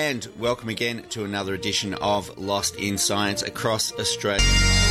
and welcome again to another edition of Lost in Science across Australia.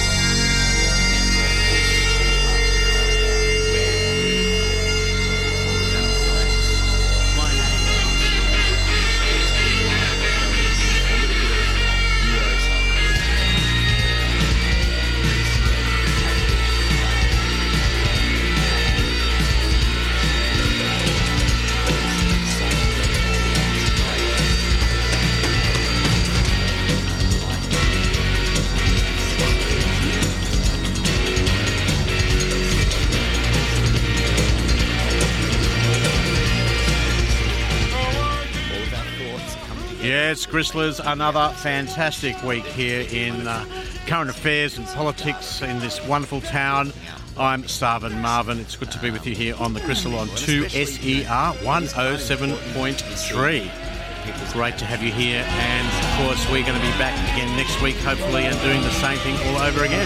Yes, Grizzlers, another fantastic week here in current affairs and politics in this wonderful town. I'm Starvin Marvin. It's good to be with you here on the Grizzle on 2SER 107.3. Great to have you here, and of course we're going to be back again next week, hopefully, and doing the same thing all over again.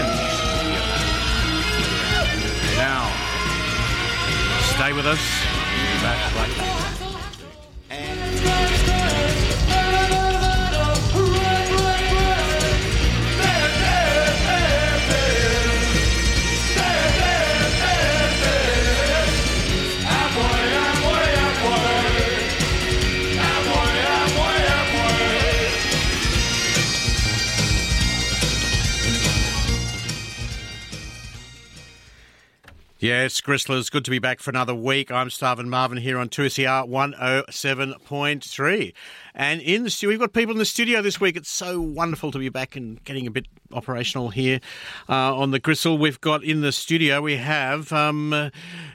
Now, stay with us. We'll be back later. Yes, Grizzlers, good to be back for another week. I'm Starvin Marvin here on 2SER 107.3. And in the studio, we've got people in the studio this week. It's so wonderful to be back and getting a bit operational here on the Grizzle. We've got in the studio, we have, not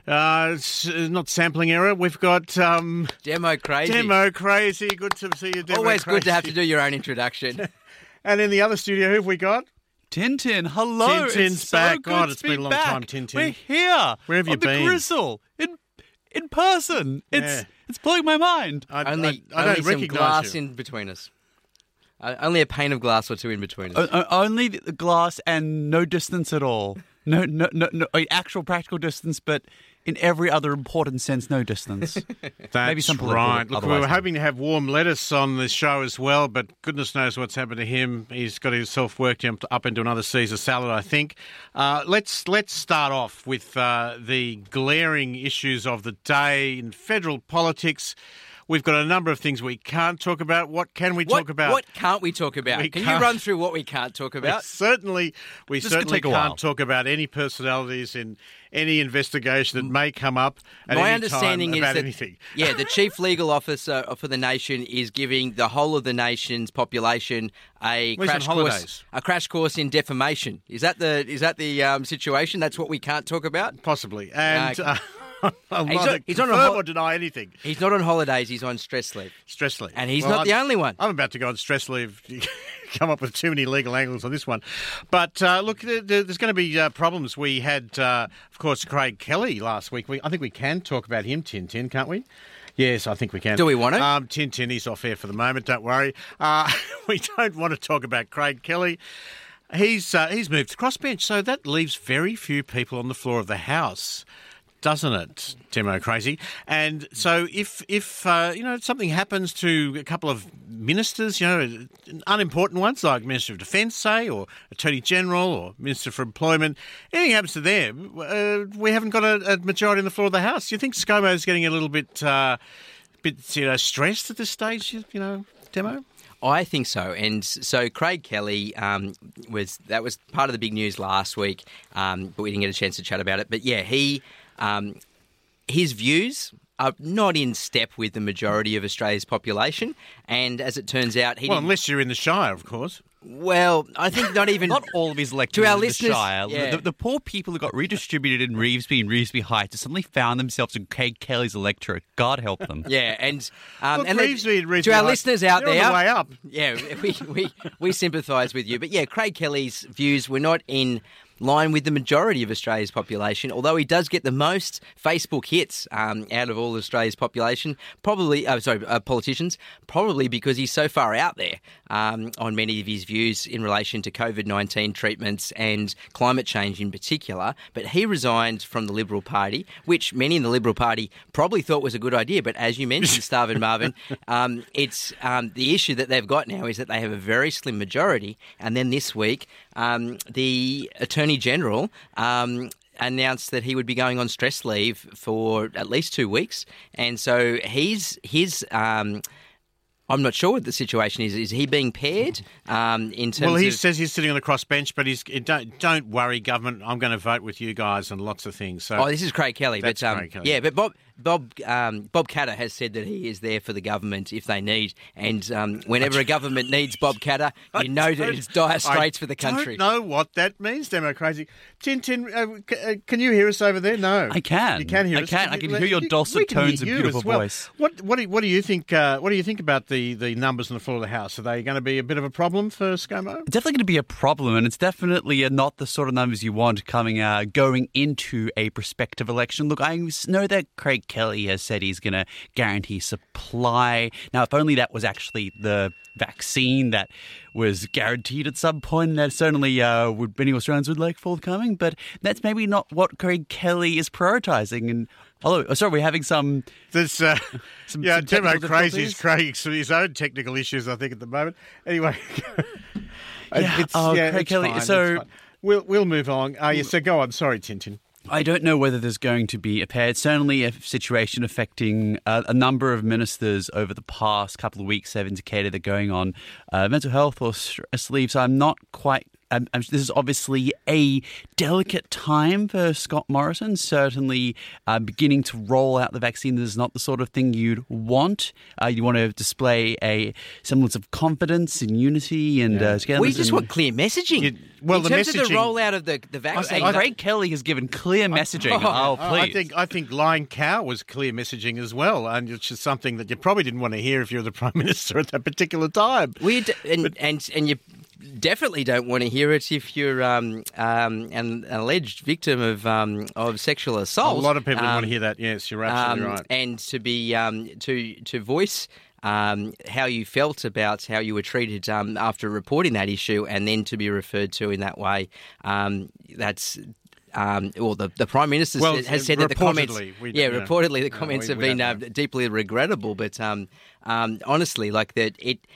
sampling error, we've got... Demo Crazy. Demo Crazy, good to see you, Demo Always Crazy. good to have to do your own introduction. And in the other studio, who have we got? Tintin, hello. Tintin's it's so back. Good God, to it's be been a long back. time, Tintin. We're here. Where have you been? On the Grizzle, in person. Yeah. It's blowing my mind. I only don't some recognise glass you. in between us. Only a pane of glass or two in between us. Only the glass and no distance at all. No, actual practical distance, but in every other important sense, no distance. That's Maybe some political, right. Look, we were otherwise hoping to have Warm Lettuce on the show as well, but goodness knows what's happened to him. He's got himself worked up into another Caesar salad, I think. Let's start off with the glaring issues of the day in federal politics. We've got a number of things we can't talk about. What can we talk about? What can't we talk about? Can you run through what we can't talk about? We This certainly could take a while. can't talk about any personalities in any investigation that may come up at My any understanding time is about that anything. Yeah, the chief legal officer for the nation is giving the whole of the nation's population a Well, he's on crash holidays. course. A crash course in defamation. Is that the situation? That's what we can't talk about. Possibly. And I'll He's neither he's on a confirm hol- or deny anything. He's not on holidays. He's on stress leave. Stress leave. And he's not the only one. I'm about to go on stress leave. Come up with too many legal angles on this one. But look, there's going to be problems. We had, of course, Craig Kelly last week. I think we can talk about him, Tintin, can't we? Yes, I think we can. Do we want to? Tintin, he's off air for the moment, don't worry. We don't want to talk about Craig Kelly. He's moved to crossbench, so that leaves very few people on the floor of the House, doesn't it, Demo Crazy? And so if something happens to a couple of ministers, unimportant ones like Minister of Defence, say, or Attorney General or Minister for Employment, anything happens to them, we haven't got a majority on the floor of the House. Do you think ScoMo's getting a little bit stressed at this stage, Demo? I think so. And so Craig Kelly was part of the big news last week, but we didn't get a chance to chat about it. But yeah, his views are not in step with the majority of Australia's population. And as it turns out, unless you're in the Shire, of course. Well, I think not even... Not all of his electors To our in the listeners, Shire. yeah. The poor people who got redistributed in Revesby and Revesby Heights have suddenly found themselves in Craig Kelly's electorate. God help them. Yeah, and Look, and Revesby and Revesby to our Heights, listeners out they're there, on the way up. Yeah, we sympathise with you. But yeah, Craig Kelly's views were not in line with the majority of Australia's population, although he does get the most Facebook hits out of all Australia's population, politicians, probably because he's so far out there on many of his views in relation to COVID-19 treatments and climate change in particular. But he resigned from the Liberal Party, which many in the Liberal Party probably thought was a good idea. But as you mentioned, Starvin Marvin, it's the issue that they've got now is that they have a very slim majority. And then this week, the Attorney General announced that he would be going on stress leave for at least 2 weeks. And so I'm not sure what the situation is. Is he being paired in terms of... Well, he says he's sitting on the crossbench, but don't worry, government, I'm going to vote with you guys on lots of things. So this is Craig Kelly. That's Craig Kelly. Yeah, but Bob Katter has said that he is there for the government if they need. And whenever a government needs Bob Katter, you know that it's dire straits for the country. I don't know what that means, Demo Crazy. Tintin, can you hear us over there? No. I can. You can hear us? I can hear your dulcet tones and beautiful voice. What do you think? What do you think about the numbers on the floor of the House? Are they going to be a bit of a problem for ScoMo? Definitely going to be a problem, and it's definitely not the sort of numbers you want going into a prospective election. Look, I know that Craig Kelly has said he's going to guarantee supply. Now, if only that was actually the vaccine that was guaranteed at some point, that certainly many Australians would like forthcoming, but that's maybe not what Craig Kelly is prioritising. And we're having some... Demo Crazy is creating his own technical issues, I think, at the moment. Anyway... Craig Kelly, fine, so... We'll move on. So go on. Sorry, Tintin. I don't know whether there's going to be a pair. It's certainly a situation affecting a number of ministers over the past couple of weeks. Have indicated they're going on mental health or stress leave. So I'm not quite... this is obviously a delicate time for Scott Morrison. Certainly beginning to roll out the vaccine is not the sort of thing you'd want. You want to display a semblance of confidence and unity and togetherness. We just want clear messaging. In terms of the rollout of the vaccine. Craig Kelly has given clear messaging. Please. I think lying cow was clear messaging as well, and it's just something that you probably didn't want to hear if you were the Prime Minister at that particular time. And you definitely don't want to hear it if you're an alleged victim of sexual assault. A lot of people want to hear that. Yes, you're absolutely right. And to be to voice how you felt about how you were treated after reporting that issue, and then to be referred to in that way. That's. The Prime Minister has said that the comments... reportedly the comments have been deeply regrettable. But honestly, like that,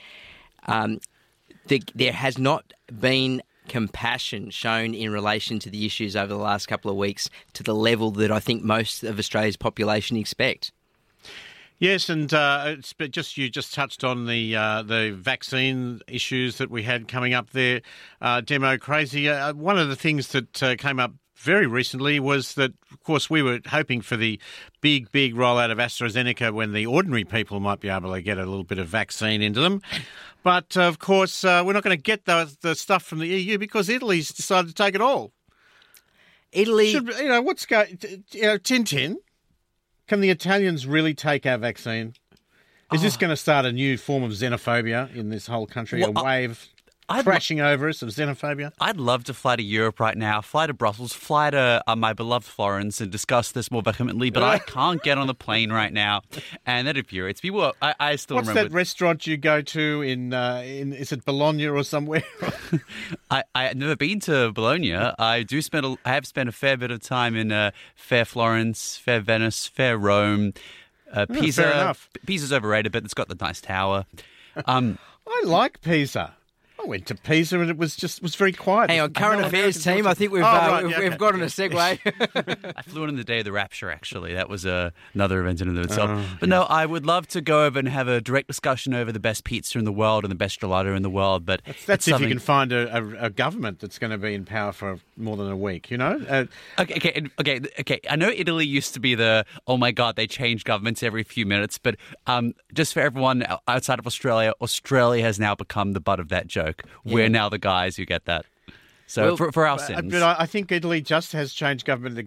there has not been compassion shown in relation to the issues over the last couple of weeks to the level that I think most of Australia's population expect. Yes, and you just touched on the vaccine issues that we had coming up there, Demo Crazy. One of the things that came up very recently was that, of course, we were hoping for the big rollout of AstraZeneca when the ordinary people might be able to get a little bit of vaccine into them. But, of course, we're not going to get the stuff from the EU because Italy's decided to take it all. Italy... Tintin, can the Italians really take our vaccine? Is this going to start a new form of xenophobia in this whole country, a wave crashing over us of xenophobia? I'd love to fly to Europe right now, fly to Brussels, fly to my beloved Florence and discuss this more vehemently, but I can't get on the plane right now, and that infuriates me. Well, I still remember... What's that restaurant you go to in is it Bologna or somewhere? I've never been to Bologna. I have spent a fair bit of time in fair Florence, fair Venice, fair Rome. Pisa. Fair enough. Pisa's overrated, but it's got the nice tower. I like Pisa. I went to Pisa and it was very quiet. Hang on, current affairs team. I think we've got on a segue. I flew in on the day of the rapture, actually. That was another event in and of itself. But no, I would love to go over and have a direct discussion over the best pizza in the world and the best gelato in the world. But that's if you can find a government that's going to be in power for more than a week, you know? Okay. I know Italy used to be oh my God, they change governments every few minutes. But just for everyone outside of Australia, Australia has now become the butt of that joke. We're now the guys who get that. So for our sins. But I think Italy just has changed government again.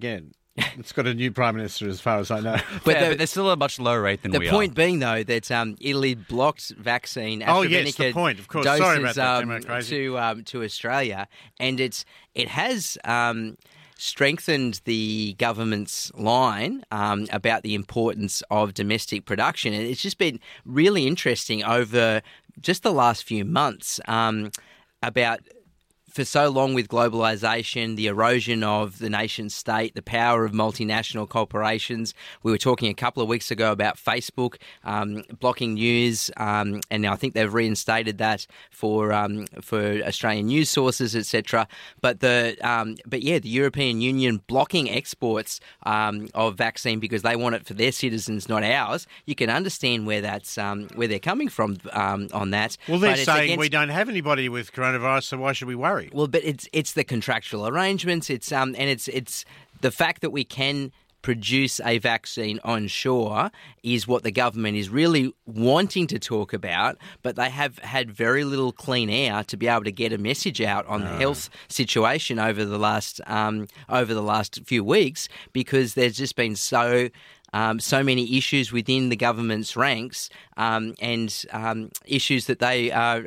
It's got a new Prime Minister, as far as I know. But But they're still at a much lower rate than we are. the point being, though, that Italy blocked vaccine Oh, AstraZeneca yes, the point, of course. Sorry about doses that, Demo Crazy. to Australia, and it has strengthened the government's line about the importance of domestic production, and it's just been really interesting over just the last few months about. For so long with globalisation, the erosion of the nation state, the power of multinational corporations. We were talking a couple of weeks ago about Facebook blocking news, and now I think they've reinstated that for Australian news sources, etc. But the European Union blocking exports of vaccine because they want it for their citizens, not ours. You can understand where that's where they're coming from on that. Well, they're But it's saying we don't have anybody with coronavirus, so why should we worry? Well, but it's the contractual arrangements. It's it's the fact that we can produce a vaccine onshore is what the government is really wanting to talk about, but they have had very little clean air to be able to get a message out on the health situation over the last few weeks, because there's just been so many issues within the government's ranks and issues that they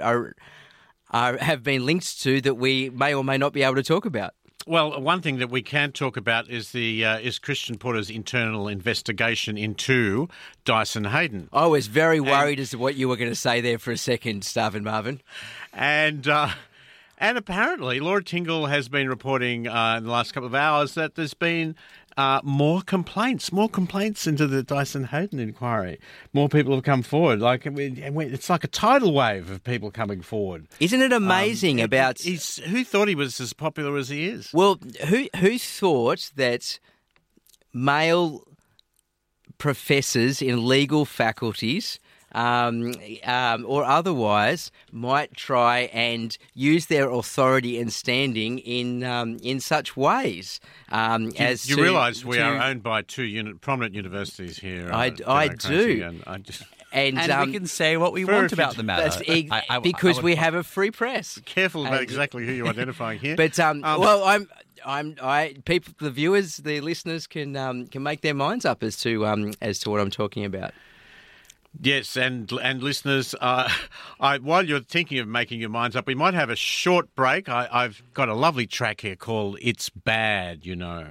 have been linked to that we may or may not be able to talk about. Well, one thing that we can talk about is is Christian Porter's internal investigation into Dyson Heydon. I was very worried as to what you were going to say there for a second, Starvin Marvin. And apparently, Laura Tingle has been reporting in the last couple of hours that there's been more complaints into the Dyson Heydon inquiry. More people have come forward. It's like a tidal wave of people coming forward. Isn't it amazing who thought he was as popular as he is? Well, who thought that male professors in legal faculties or otherwise might try and use their authority and standing in such ways. You realise we are owned by two prominent universities here. I do. And we can say what we want about the matter. Because we have a free press. Careful about exactly who you're identifying here. But people, the viewers, the listeners can make their minds up as to what I'm talking about. Yes, and listeners, while you're thinking of making your minds up, we might have a short break. I've got a lovely track here called "It's Bad," you know.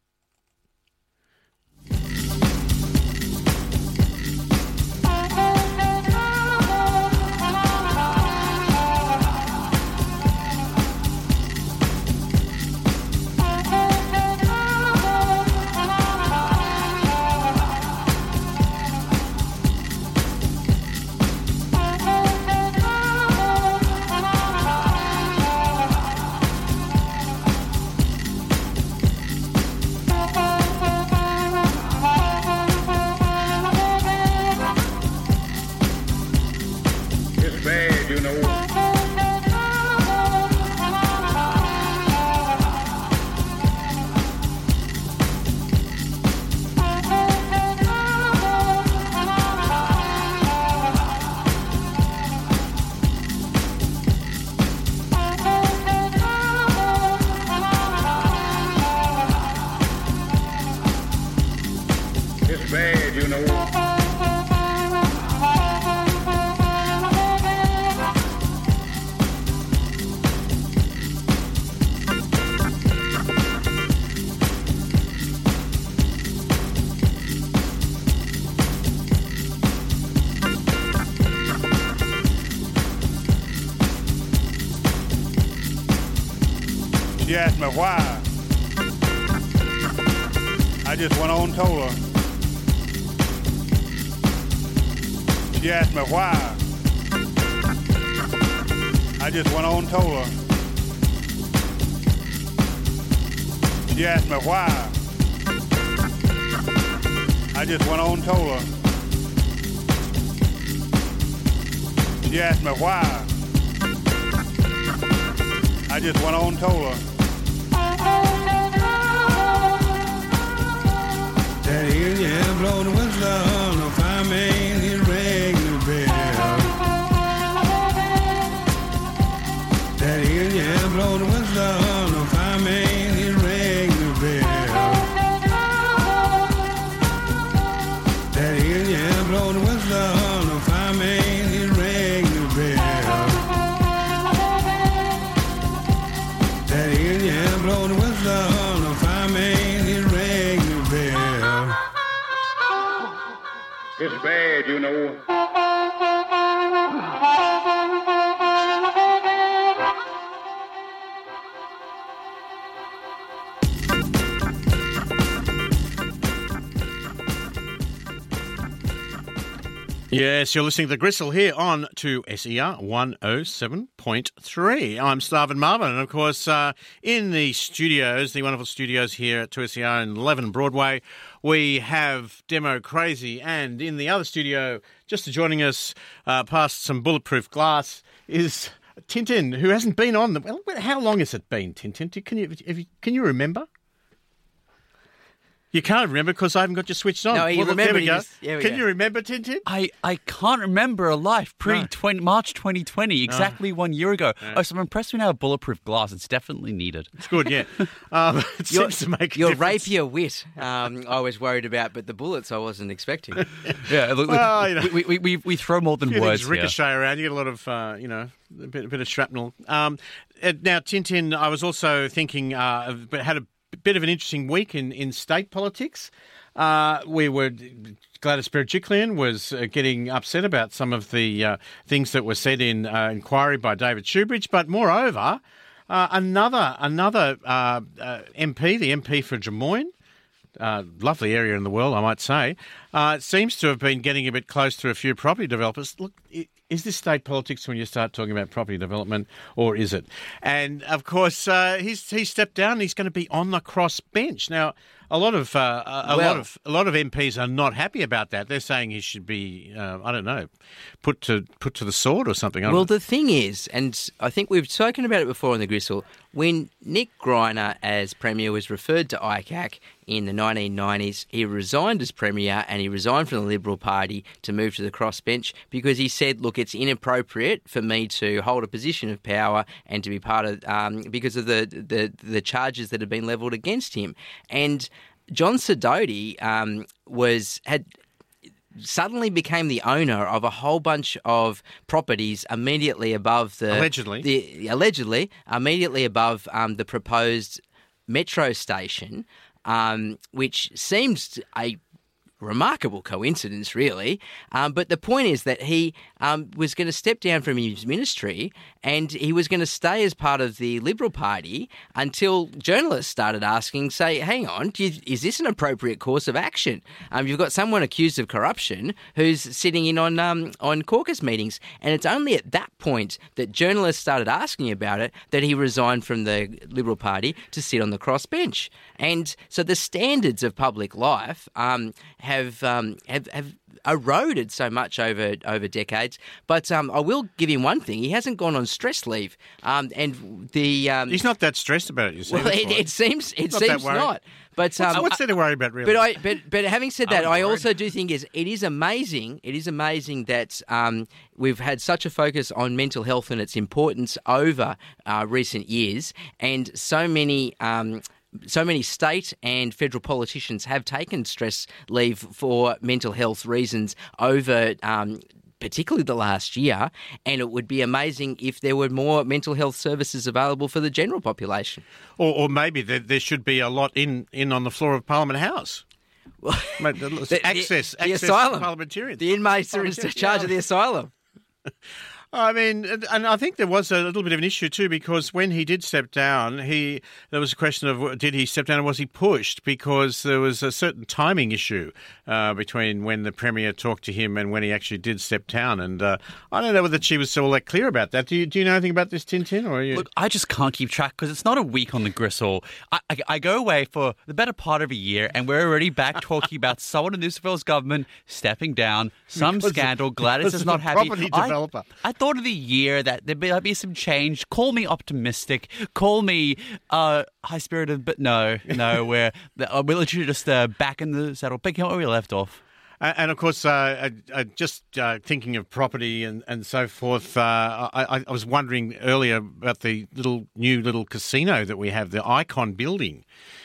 She asked me why. I just went on and told her. She asked me why. I just went on and told her. She asked me why. I just went on and told her. She asked me why. I just went on and told her. That hill, yeah, blow the whistle, no fireman, he rang the bell. That hill, yeah, blow the whistle, no fireman, he rang the bell. blowing the whistle on a fireman, he's ringing the bell. It's bad, you know. Yes, you're listening to The Gristle here on to SER 107.3. I'm Starvin Marvin, and of course, in the studios, the wonderful studios here at 2SER in 11 Broadway, we have Demo Crazy, and in the other studio, just joining us past some bulletproof glass, is Tintin, who hasn't been on the... Well, how long has it been, Tintin? Can you remember? You can't remember because I haven't got you switched on. No, you remember. There we go. Can you remember, Tintin? I can't remember a life March 2020, exactly 1 year ago. Yeah. Oh, so I'm impressed we now have bulletproof glass. It's definitely needed. It's good, yeah. It seems to make a your difference. Rapier wit, I was worried about, but the bullets I wasn't expecting. Yeah, look, we throw more than words here. Ricochet around. You get a lot of, a bit of shrapnel. Now, Tintin, I was also thinking, but had a bit of an interesting week in state politics. Gladys Berejiklian was getting upset about some of the things that were said in inquiry by David Shoebridge, but moreover, another MP, the MP for Drummoyne, lovely area in the world, I might say, seems to have been getting a bit close to a few property developers. Look, is this state politics when you start talking about property development, or is it? And of course, he's stepped down. And he's going to be on the cross bench now. A lot of MPs are not happy about that. They're saying he should be, put to the sword or something. Well, the thing is, and I think we've spoken about it before on the Gristle, when Nick Greiner as Premier was referred to ICAC in the 1990s, he resigned as Premier and he resigned from the Liberal Party to move to the crossbench because he said, look, it's inappropriate for me to hold a position of power and to be part of, because of the charges that have been levelled against him. And John Sidoti had suddenly became the owner of a whole bunch of properties immediately above the... Allegedly, immediately above the proposed metro station, which seems a remarkable coincidence, really. But the point is that he was going to step down from his ministry and he was going to stay as part of the Liberal Party until journalists started asking, say, hang on, is this an appropriate course of action? You've got someone accused of corruption who's sitting in on caucus meetings. And it's only at that point that journalists started asking about it that he resigned from the Liberal Party to sit on the crossbench. And so the standards of public life have eroded so much over decades. But I will give him one thing: he hasn't gone on stress leave, and he's not that stressed about it. You see, well, it seems not. But what's there to worry about, really? But having said that, I also do think it is amazing. It is amazing that we've had such a focus on mental health and its importance over recent years, and so many state and federal politicians have taken stress leave for mental health reasons over particularly the last year, and it would be amazing if there were more mental health services available for the general population. Or maybe there should be a lot in on the floor of Parliament House. Well, access the asylum. To parliamentarians. The inmates are in charge of the asylum. I mean, and I think there was a little bit of an issue too, because when he did step down, there was a question of did he step down and was he pushed, because there was a certain timing issue between when the Premier talked to him and when he actually did step down. And I don't know whether she was all that clear about that. Do you know anything about this, Tintin? Or are you... Look, I just can't keep track because it's not a week on the Gristle. I go away for the better part of a year and we're already back talking about someone in New South Wales government stepping down, some scandal, Gladys is not happy. Property developer. I thought of the year that there might be some change. Call me optimistic. Call me high-spirited, but no, we're literally just back in the saddle, picking up where we left off. And of course, just thinking of property and so forth, I was wondering earlier about the new little casino that we have, the Icon building.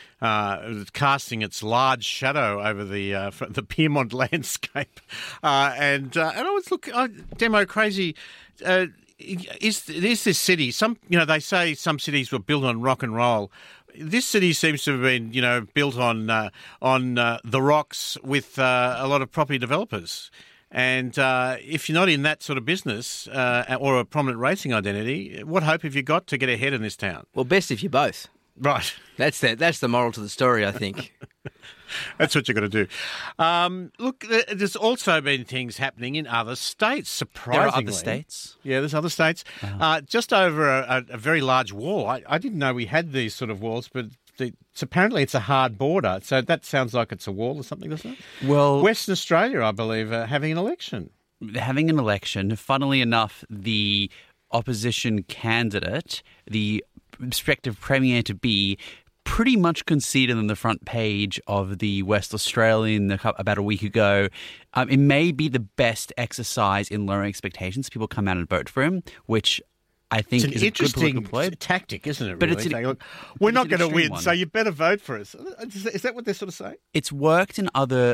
Casting its large shadow over the Pyrmont landscape, and I was Demo Crazy. Is this city? They say some cities were built on rock and roll. this city seems to have been, built on the rocks with a lot of property developers. And if you're not in that sort of business or a prominent racing identity, what hope have you got to get ahead in this town? Well, best if you're both. Right. That's the moral to the story, I think. That's what you've got to do. Look, there's also been things happening in other states, surprisingly. There are other states? Yeah, there's other states. Just over a very large wall. I didn't know we had these sort of walls, but apparently it's a hard border. So that sounds like it's a wall or something, doesn't it? Well, Western Australia, I believe, are having an election. having an election, funnily enough, the opposition candidate, the prospective premier-to-be, pretty much conceded on the front page of the West Australian about a week ago. It may be the best exercise in lowering expectations. People come out and vote for him, which I think It's an is a good political interesting play. tactic, isn't it? But Really? it's Saying, look, we're not an going to extreme win, one. so you better vote for us. Is that what they're sort of saying? It's worked in other.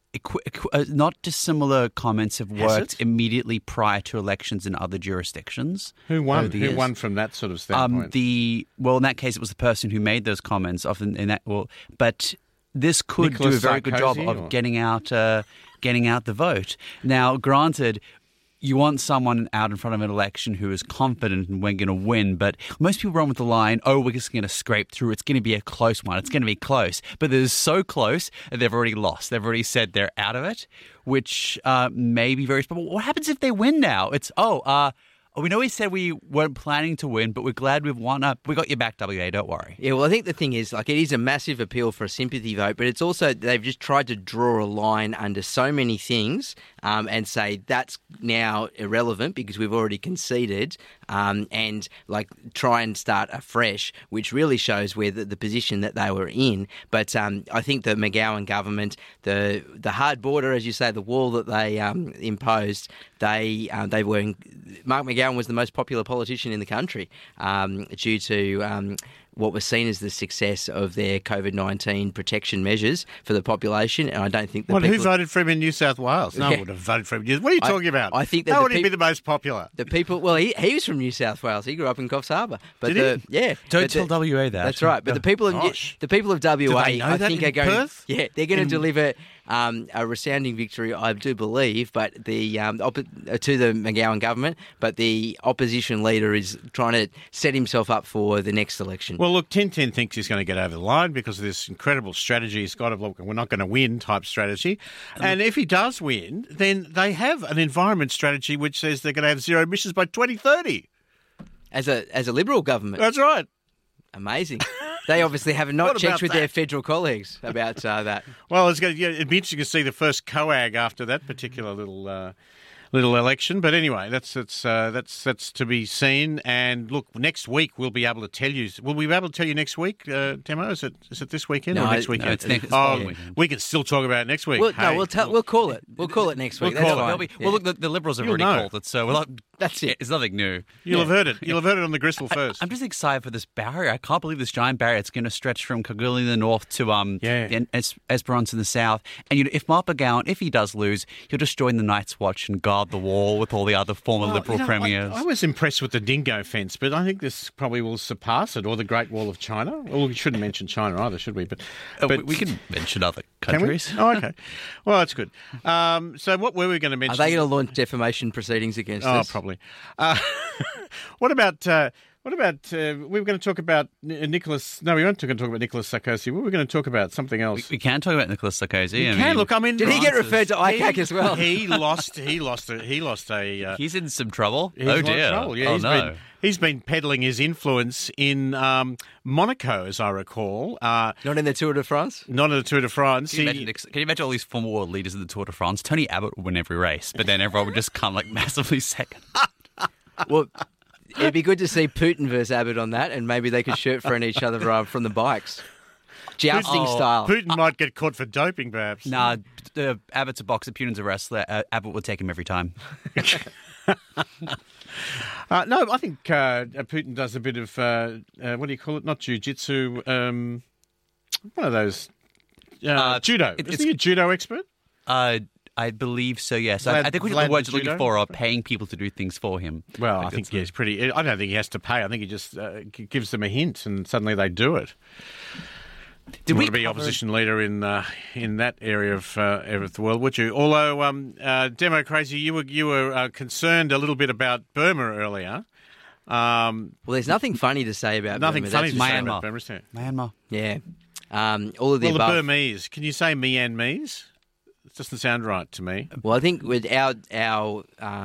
Not dissimilar comments have worked it? immediately prior to elections in other jurisdictions. Who won? over the Who years. won from that sort of standpoint? In that case, it was the person who made those comments. Often in that, but this could Nicolas do a very good job Sarkozy, of or? getting out the vote. Now, granted, you want someone out in front of an election who is confident and we're going to win, but most people run with the line, "Oh, we're just going to scrape through. It's going to be a close one. It's going to be close." But they're so close that they've already lost. They've already said they're out of it, which may be very. But what happens if they win now? It's we know we said we weren't planning to win, but we're glad we've won. We got your back, WA. Don't worry. Yeah, well, I think the thing is, it is a massive appeal for a sympathy vote, but it's also, they've just tried to draw a line under so many things and say that's now irrelevant because we've already conceded and try and start afresh, which really shows where the position that they were in. But I think the McGowan government, the hard border, as you say, the wall that they imposed, they were Mark McGowan was the most popular politician in the country due to what was seen as the success of their COVID-19 protection measures for the population. And I don't think that who voted for him in New South Wales? No one would have voted for him. What are you talking about? I think that how would he be the most popular? The people, well, he was from New South Wales. He grew up in Coffs Harbour. But Did he? Yeah. Don't but tell WA that. That's right. But the people of Gosh. WA, they know I that think in are going. Perth? Yeah, they're going to deliver a resounding victory, I do believe. But to the McGowan government, but the opposition leader is trying to set himself up for the next election. Well, look, Tintin thinks he's going to get over the line because of this incredible strategy he's got of, look, we're not going to win type strategy. And if he does win, then they have an environment strategy which says they're going to have zero emissions by 2030. As a Liberal government, That's right. amazing. They obviously have not What checked about with that? their federal colleagues about that. Well, it'd be interesting to see the first COAG after that particular little election. But anyway, that's to be seen. And look, next week we'll be able to tell you. Will we be able to tell you next week, Timo? Is it this weekend or next weekend? it's next weekend. We can still talk about it next week. Well, Hey, we'll call it. We'll call it next week. We'll That's call it. fine. Yeah. Well, look, the Liberals have You'll already know. called it, so That's it. it's nothing new. You'll have heard it. You'll have heard it on the Gristle first. I'm just excited for this barrier. I can't believe this giant barrier. It's going to stretch from Kalgoorlie in the north to the Esperance in the south. And if Mark McGowan, if he does lose, he'll just join the Night's Watch and guard the wall with all the other former Liberal premiers. I was impressed with the dingo fence, but I think this probably will surpass it, or the Great Wall of China. Well, we shouldn't mention China either, should we? But we can mention other can we? countries. Oh, okay. Well, that's good. So what were we going to Are mention? they going to launch defamation proceedings against Oh, us? probably. What about we were going to talk about Nicholas? No, we weren't going to talk about Nicholas Sarkozy. We were going to talk about something else. We can talk about Nicholas Sarkozy. We can look. I mean, Did he get Francis, referred to ICAC as well? He lost a. He's in some trouble. He's in a Oh lot of dear. trouble. Yeah, oh he's no. He's been peddling his influence in Monaco, as I recall. Not in the Tour de France? Not at the Tour de France. Can you imagine all these former world leaders in the Tour de France? Tony Abbott would win every race, but then everyone would just come massively second. Well, it'd be good to see Putin versus Abbott on that, and maybe they could shirt friend each other from the bikes. Jousting style. Putin might get caught for doping, perhaps. Nah, Abbott's a boxer, Putin's a wrestler. Abbott would take him every time. No, I think Putin does a bit of, what do you call it? Not jiu-jitsu, one of those, judo. Is he a judo expert? I I believe so, yes. Vlad- I think what Vlad the words you're looking Judo? for are paying people to do things for him. Well, I Like think that's he's pretty. I don't think he has to pay. I think he just gives them a hint, and suddenly they do it. Did You we want to be cover- opposition leader in that area of the world, would you? Although, Demo Crazy, you were concerned a little bit about Burma earlier. Well, there's nothing funny to say about Nothing Burma, funny that's to say for about Myanmar. Burma, is there? Myanmar. Yeah. All of the Well, the above. Burmese. Can you say Myanmese? It doesn't sound right to me. Well, I think with our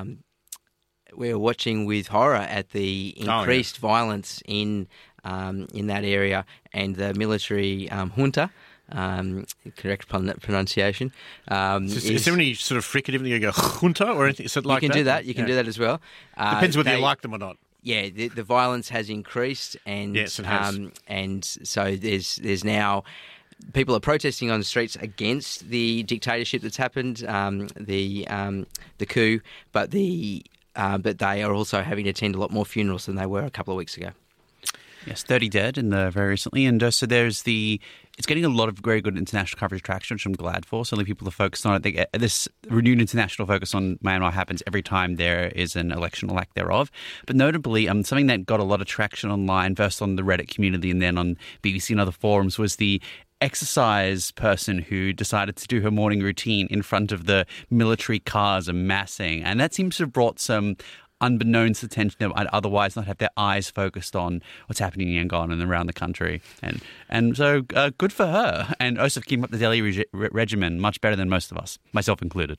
we're watching with horror at the increased violence in that area and the military junta. Correct pronunciation. Is there any sort of fricative that you go junta or anything? Is it like you can do that. Yeah. You can do that as well. Depends whether you like them or not. Yeah, the violence has increased, and Yes, it has. And so there's now people are protesting on the streets against the dictatorship that's happened, the coup, but they are also having to attend a lot more funerals than they were a couple of weeks ago. Yes, 30 dead very recently. And so it's getting a lot of very good international coverage traction, which I'm glad for. Certainly people are focused on it. This renewed international focus on Myanmar happens every time there is an election or lack thereof. But notably, something that got a lot of traction online, first on the Reddit community and then on BBC and other forums, was the exercise person who decided to do her morning routine in front of the military cars amassing. And that seems to have brought some unbeknownst attention that would otherwise not have their eyes focused on what's happening in Yangon and around the country. And so good for her. And also keeping up the daily regimen much better than most of us, myself included.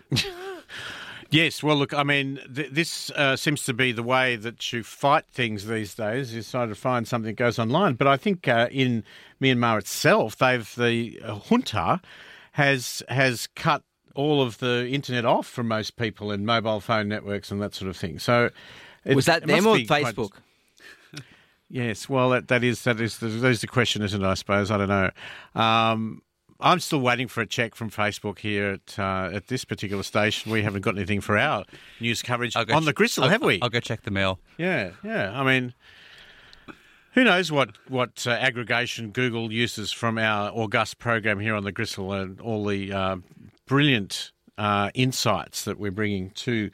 Yes, well, look, I mean, this seems to be the way that you fight things these days, is trying to find something that goes online. But I think in Myanmar itself, the junta has cut all of the internet off for most people in mobile phone networks and that sort of thing. So Was that them or Facebook? Yes, well, that is the question, isn't it? I suppose, I don't know. I'm still waiting for a check from Facebook here at this particular station. We haven't got anything for our news coverage on the Gristle, have we? I'll go check the mail. Yeah. I mean, who knows what aggregation Google uses from our august program here on the Gristle and all the brilliant insights that we're bringing to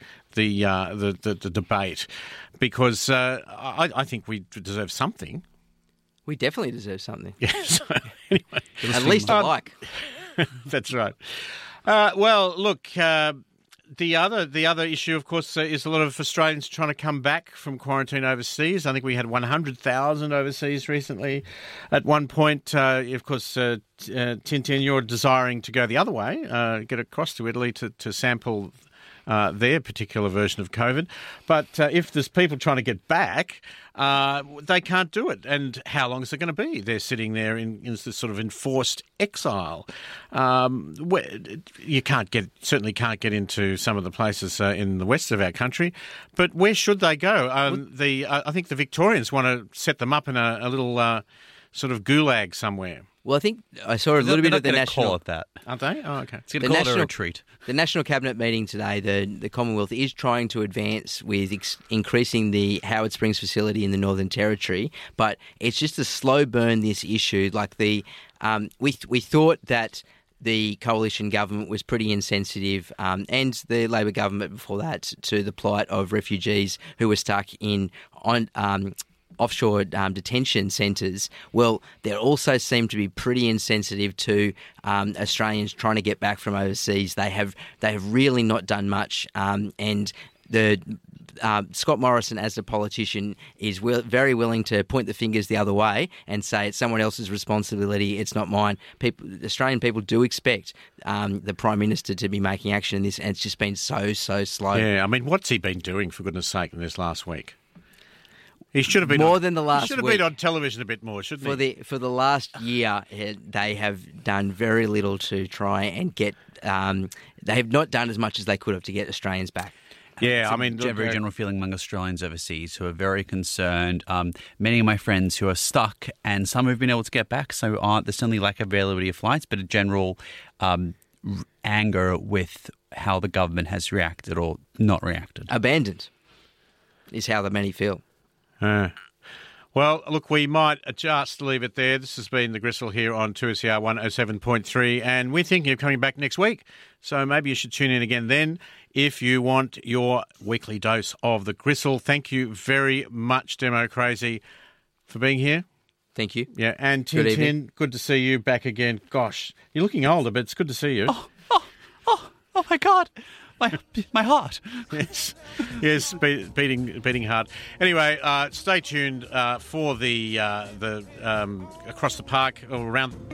the debate, because I think we deserve something. We definitely deserve something. Yeah. So anyway, At least a like. that's right. Well, look. The other issue, of course, is a lot of Australians trying to come back from quarantine overseas. I think we had 100,000 overseas recently. At one point, of course, Tintin, you're desiring to go the other way, get across to Italy to sample their particular version of COVID. But if there's people trying to get back, they can't do it. And how long is it going to be? They're sitting there in this sort of enforced exile. Where you certainly can't get into some of the places in the west of our country. But where should they go? I think the Victorians want to set them up in a little sort of gulag somewhere. Well, I think I saw a little bit of the national. Call it that. Aren't they? Oh, okay. It's going to call it a retreat. The National Cabinet meeting today, the Commonwealth is trying to advance with increasing the Howard Springs facility in the Northern Territory, but it's just a slow burn, this issue. Like we thought that the coalition government was pretty insensitive, and the Labor government before that, to the plight of refugees who were stuck on offshore detention centres. Well, they also seem to be pretty insensitive to Australians trying to get back from overseas. They have really not done much, and the Scott Morrison, as a politician, is very willing to point the fingers the other way and say it's someone else's responsibility, it's not mine. Australian people do expect the Prime Minister to be making action in this, and it's just been so slow. Yeah, I mean, what's he been doing, for goodness sake, in this last week? He should have been more than the last. He should have week. been on television a bit more, shouldn't he? For the last year, they have done very little to try and get. They have not done as much as they could have to get Australians back. Yeah, It's I mean, a very general feeling among Australians overseas who are very concerned. Many of my friends who are stuck, and some who've been able to get back, so there's certainly lack of availability of flights, but a general anger with how the government has reacted or not reacted. Abandoned is how the many feel. Well, look, we might just leave it there. This has been The Gristle here on 2SER 107.3, and we're thinking of coming back next week. So maybe you should tune in again then if you want your weekly dose of The Gristle. Thank you very much, Demo Crazy, for being here. Thank you. Yeah, and Good Tintin, evening. good to see you back again. Gosh, you're looking older, but it's good to see you. Oh my God, my heart. Yes, beating hard. Anyway, stay tuned for the Across the Park or around